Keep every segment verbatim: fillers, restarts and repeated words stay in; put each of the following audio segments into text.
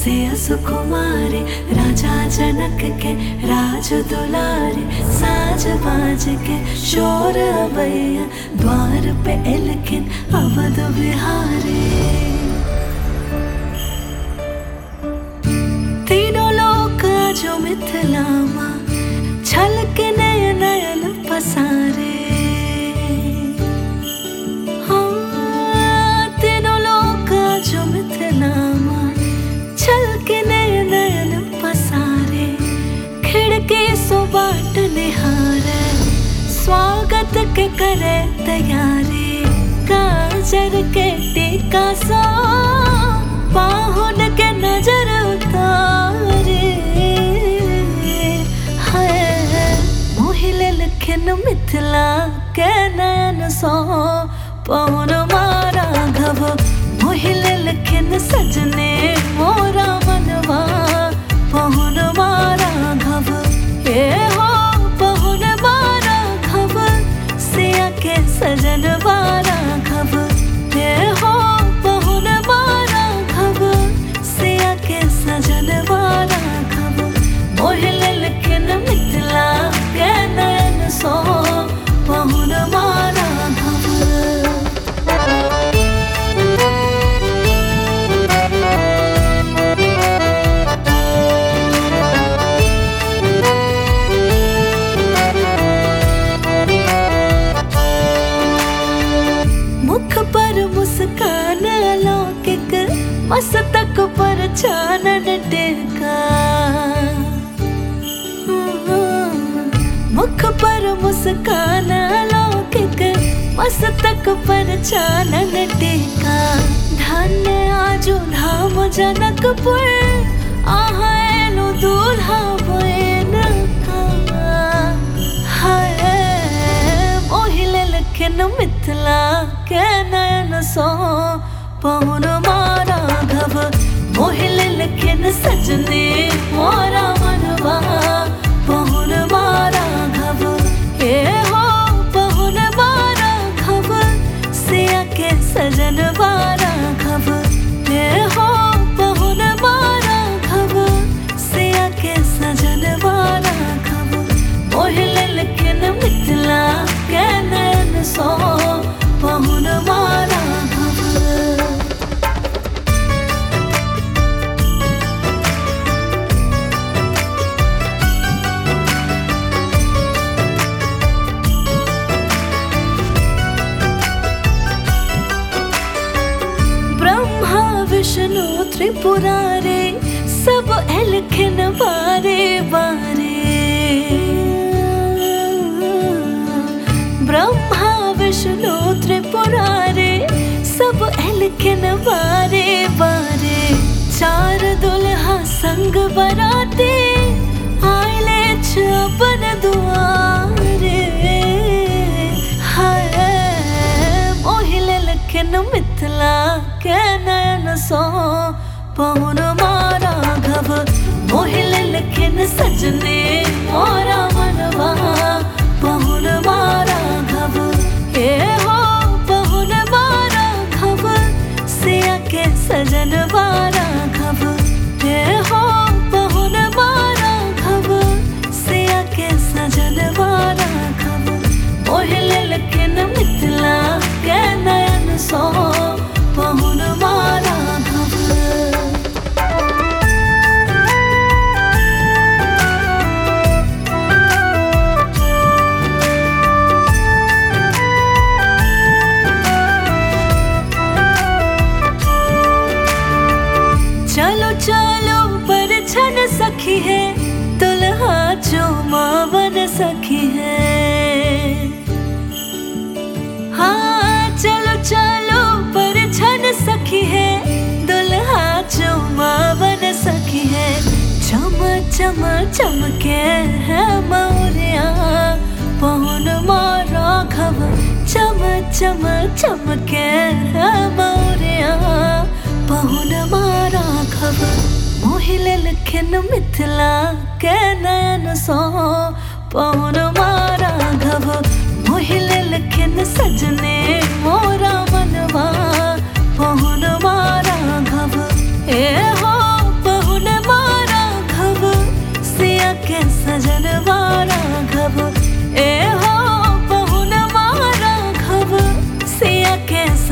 सिया सुकुमारी राजा जनक के राज दुलारे साज बाज के शोर अबैया द्वार पे एलखिन अवध बिहारी। तीनों लोक जो मिथिला माँ छलके नयन नयन पसारे। हाँ तीनों लोक जो मिथिला माँ छलके नयन नयन पसारे। खिड़की सो बाट निहारे स्वागत के करे तैयारी। काजर के टीका सो बाहुन के नजर उतारे। मोहिले लिखिन मिथिला के नयन सो पवन मारा घव। मोहिले लिखिन सजने मोरा मनवा पवन मारा घव। ये हो पवन मारा घव सिया के सजन मारा घव। ये हो पवन मारा घव सिया के सजन मारा घव। मोहिले लिखिन मिथिला के नयन सो पवन मारा घव। मुख पर मुस्कान अलौकिक मस्तक पर चानन टेका। मुख पर मुस्कान अलौकिक मस्तक पर चानन टेका। धन्य आजू धाम जनकपुर आहलो दूल्हा बन का। हाय मोहिले लिखिन मिथिला के नयन सो पवन मारा घव। मोहिले लिखिन सजने मोरा मनवा पवन मारा घव। ये हो पवन मारा घव सिया के सजन मारा घव। ये हो पवन मारा घव सिया के सजन मारा घव। मोहिले लिखिन मिथिला के नयन सो पवन मारा घव। ब्रह्मा विष्णु त्रिपुरारे सब एलखिन बारे बारे। ब्रह्मा विष्णु त्रिपुरारे सब एलखिन बारे बारे। चार दुल्हा संग बराते आइले अपन दुआरे। हाय मोहिले लिखिन मिथिला के नयन सो पवन मारा घव। मोहिले लिखिन सजने मोरा मनवा पवन मारा घव। ये हो पवन मारा घव सिया के सजन मारा घव। ये हो पवन मारा घव सिया के सजन मारा घव। मोहिले लिखिन मिथिला के नयन सो पवन मारा घव। चलो चलो परछन सखी है दुल्हा जो मावन सखी है। हाँ चलो चलो परछन सखी है दुल्हा जो मावन सखी है। चम चम चमके है मौरिया पवन मारा घव। चम चम चमके है मौरिया पवन मारा घव। मोहिले लिखिन मिथिला के नयन सो पवन मारा घव। मोहिले लिखिन सजने मोरा मनवा पवन मारा घव। ए हो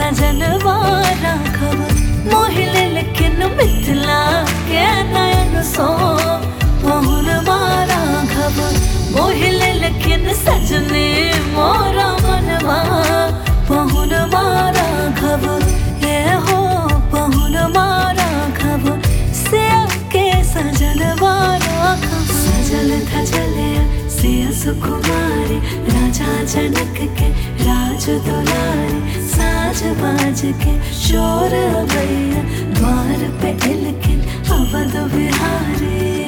सजनवा राघव मोहिले लेकिन मिथिला के नयन सो पहुन मारा घव मोहिले लेकिन सजने मोरा मनवा पहुन मारा घव ये हो पहुन मारा घव से के सजनवा राघव सजल धजले सिया सुकुमारी राजा जनक के राज दुलारी साज बाज के शोर भैया द्वार पे इलकिन अवध बिहारी।